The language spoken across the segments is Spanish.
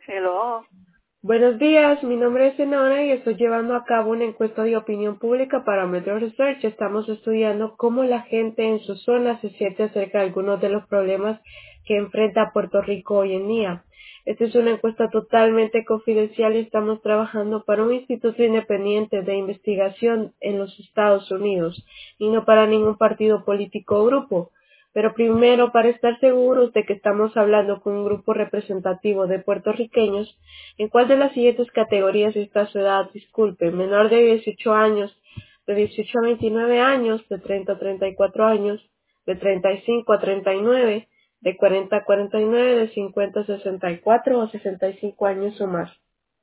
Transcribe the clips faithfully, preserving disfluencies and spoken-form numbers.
Hello. Buenos días, mi nombre es Senora y estoy llevando a cabo una encuesta de opinión pública para Metro Research. Estamos estudiando cómo la gente en su zona se siente acerca de algunos de los problemas que enfrenta Puerto Rico hoy en día. Esta es una encuesta totalmente confidencial y estamos trabajando para un instituto independiente de investigación en los Estados Unidos y no para ningún partido político o grupo. Pero primero, para estar seguros de que estamos hablando con un grupo representativo de puertorriqueños, ¿en cuál de las siguientes categorías está su edad? Disculpe, menor de dieciocho años, de dieciocho a veintinueve años, de treinta a treinta y cuatro años, de treinta y cinco a treinta y nueve, de cuarenta a cuarenta y nueve, de cincuenta a sesenta y cuatro o sesenta y cinco años o más.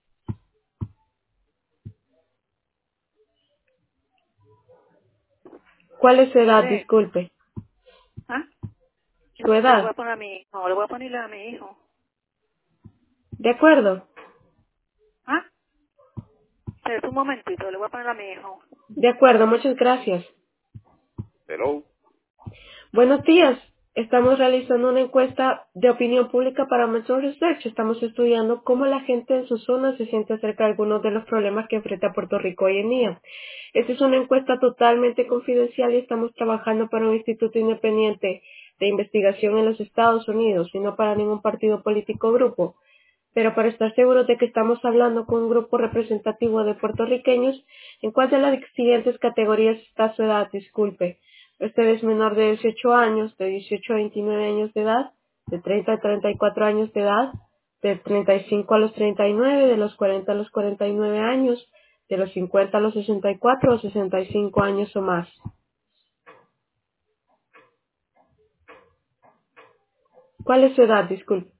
¿Cuál es su edad? Mire, Disculpe. ¿ah? Su Yo le voy edad. a poner a mi hijo, le voy a ponerle a mi hijo. De acuerdo. ¿Ah? Espérate un momentito, le voy a poner a mi hijo. De acuerdo, muchas gracias. Hello. Buenos días. Estamos realizando una encuesta de opinión pública para Metro Research. Estamos estudiando cómo la gente en su zona se siente acerca de algunos de los problemas que enfrenta Puerto Rico hoy en día. Esta es una encuesta totalmente confidencial y estamos trabajando para un instituto independiente de investigación en los Estados Unidos y no para ningún partido político o grupo. Pero para estar seguros de que estamos hablando con un grupo representativo de puertorriqueños, ¿en cuál de las siguientes categorías está su edad? Disculpe. Usted es menor de dieciocho años, de dieciocho a veintinueve años de edad, de treinta a treinta y cuatro años de edad, de treinta y cinco a los treinta y nueve, de los cuarenta a los cuarenta y nueve años, de los cincuenta a los sesenta y cuatro o sesenta y cinco años o más. ¿Cuál es su edad? Disculpe.